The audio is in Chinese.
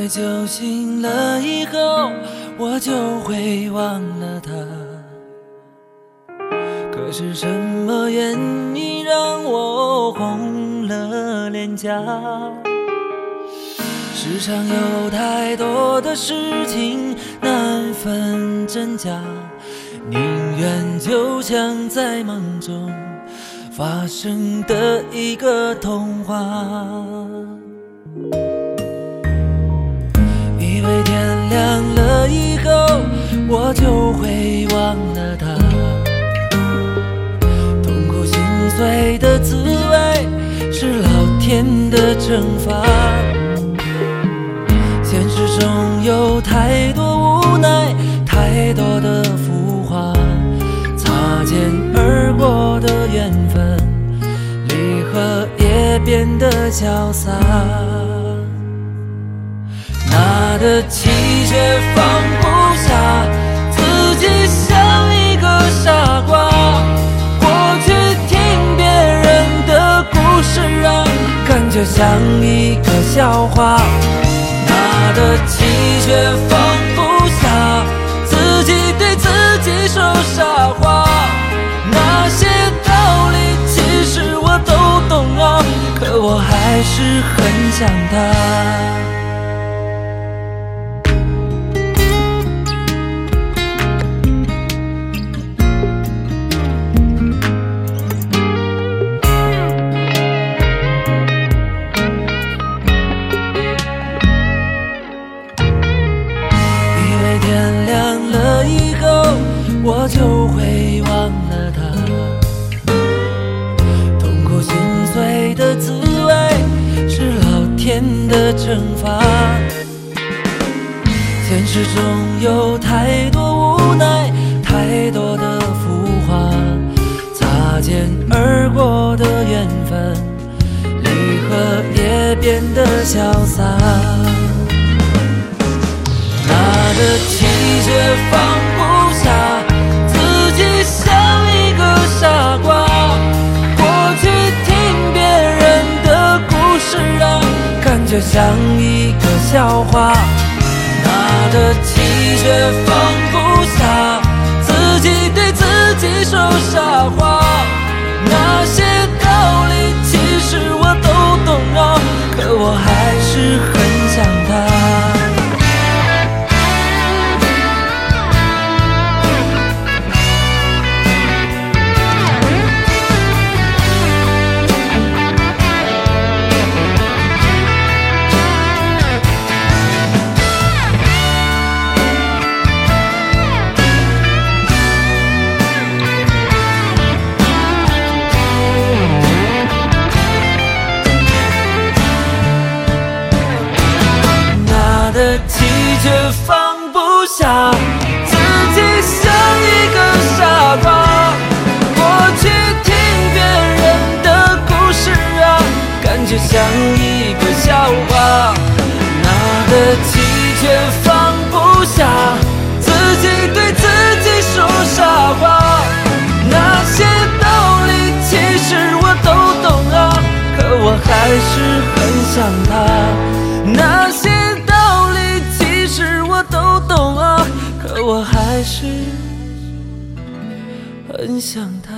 酒醒了以后，我就会忘了他。可是什么原因让我红了脸颊？世上有太多的事情难分真假，宁愿就像在梦中发生的一个童话。以为天亮了以后我就会忘了他，痛苦心碎的滋味是老天的惩罚。现实中有太多无奈，太多的浮华，擦肩而过的缘分，离合也变得潇洒。拿得起却放不下，自己像一个傻瓜。过去听别人的故事啊，感觉像一个笑话。拿得起却放不下，自己对自己说傻话。那些道理其实我都懂啊，可我还是很想他。天亮了以后我就会忘了他，痛苦心碎的滋味是老天的惩罚。现实中有太多无奈，太多的浮华，擦肩而过的缘分，离合也变得潇洒。拿得起却放不下，自己像一个傻瓜。过去听别人的故事啊，感觉像一个笑话。拿得起却放不下，自己对自己说傻话。那些道理其实我都懂啊，可我还是很想他。却放不下，自己像一个傻瓜。过去听别人的故事啊，感觉像一个笑话。拿得起却放不下，自己对自己说傻话。那些道理其实我都懂啊，可我还是很想他。那些我都懂啊，可我还是很想他。